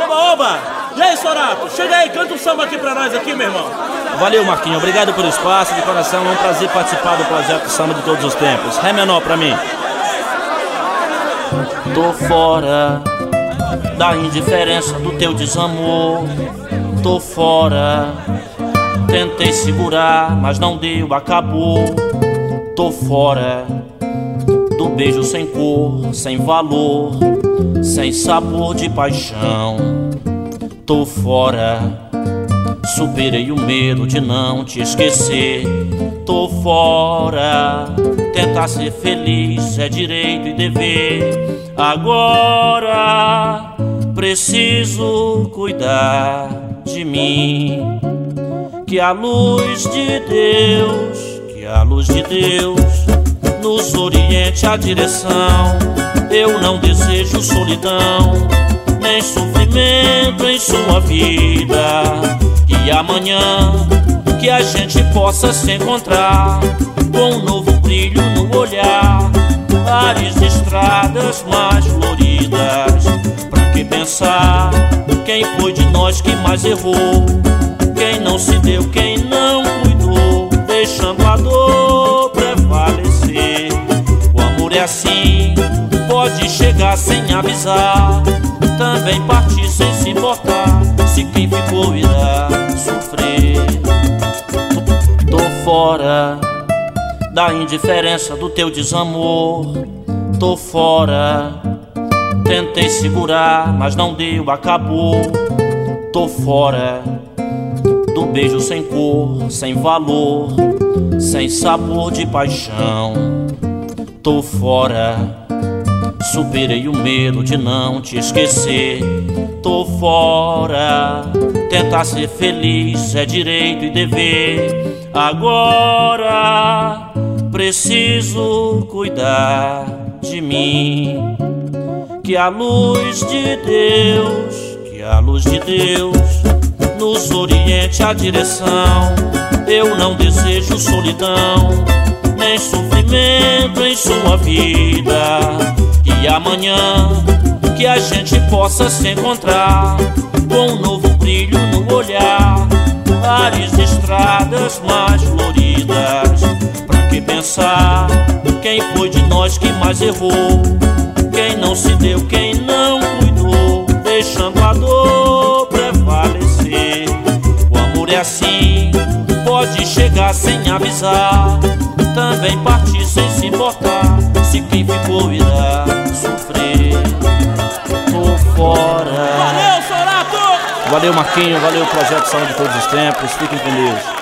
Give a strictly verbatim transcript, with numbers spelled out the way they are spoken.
Oba, oba! E aí, Sorato? Chega aí, canta um samba aqui pra nós aqui, meu irmão. Valeu, Marquinhos. Obrigado pelo espaço, de coração. É um prazer participar do projeto Samba de Todos os Tempos. Ré menor pra mim. Tô fora da indiferença do teu desamor. Tô fora. Tentei segurar, mas não deu, acabou. Tô fora do beijo sem cor, sem valor, sem sabor de paixão. Tô fora, superei o medo de não te esquecer. Tô fora, tentar ser feliz é direito e dever. Agora preciso cuidar de mim. Que a luz de Deus, que a luz de Deus nos oriente a direção. Eu não desejo solidão, nem sofrimento em sua vida. E amanhã que a gente possa se encontrar com um novo brilho no olhar, ares de estradas mais floridas. Pra que pensar quem foi de nós que mais errou? Quem não se deu, quem não cuidou, deixando a dor prevalecer. O amor é assim, pode chegar sem avisar, também partir sem se importar, se quem ficou irá sofrer. Tô fora da indiferença do teu desamor. Tô fora, tentei segurar, mas não deu, acabou. Tô fora do beijo sem cor, sem valor, sem sabor de paixão. Tô fora, superei o medo de não te esquecer. Tô fora, tentar ser feliz é direito e dever. Agora preciso cuidar de mim. Que a luz de Deus, que a luz de Deus nos oriente a direção. Eu não desejo solidão, nem sofrimento em sua vida. E amanhã que a gente possa se encontrar com um novo brilho no olhar, ares de estradas mais floridas. Pra que pensar quem foi de nós que mais errou? Quem não se deu, quem não cuidou, deixando a dor prevalecer. O amor é assim, pode chegar sem avisar, também partir sem se importar, se quem ficou irá sofrer. Tô fora. Valeu, Sorato! Valeu, Marquinhos. Valeu, Projeto Samba de Todos os Tempos. Fiquem com Deus.